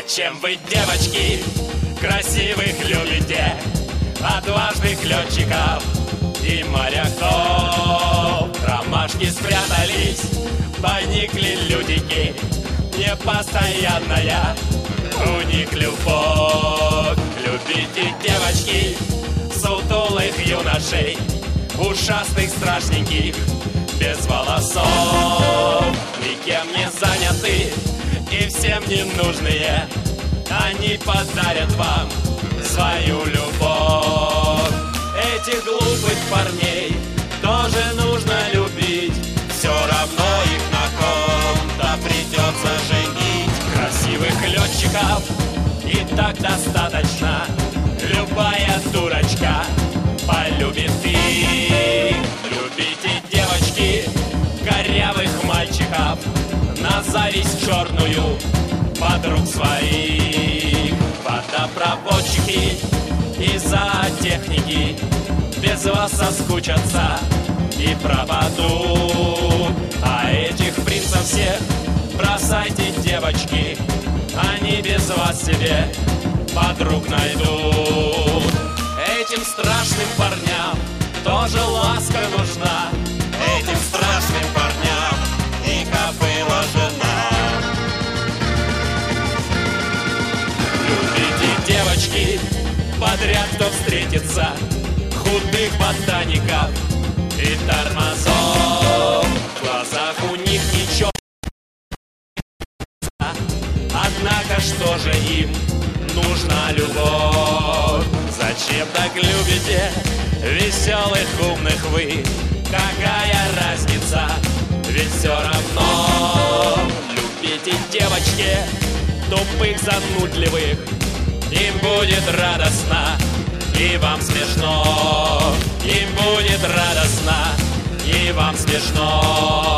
Чем вы, девочки, красивых любите, отважных летчиков и моряков? Ромашки спрятались, поникли людики, непостоянная у них любовь. Любите, девочки, сутулых юношей, ушастых страшненьких, без волосов. Никем не заняты и всем не нужные, они подарят вам свою любовь. Этих глупых парней тоже нужно любить, все равно их на ком-то придется женить. Красивых летчиков и так достаточно, любая дурочка полюбит их. Любите, девочки, корявых мальчиков, на зависть черную подруг своих. Водопроводчики и зоотехники без вас соскучатся и пропадут. А этих принцев всех бросайте, девочки, они без вас себе подруг найдут. Этим страшным парням тоже ласка нужна, этим страшным парням и кобыла жена. Любите, девочки, подряд кто встретится, худых ботаников и тормозов. В глазах у них ничего, однако что же им нужна любовь? Зачем так любите веселых, умных вы? Какая разница, ведь все равно. Любите, девочки, тупых, занудливых, им будет радостно и вам смешно. Им будет радостно и вам смешно.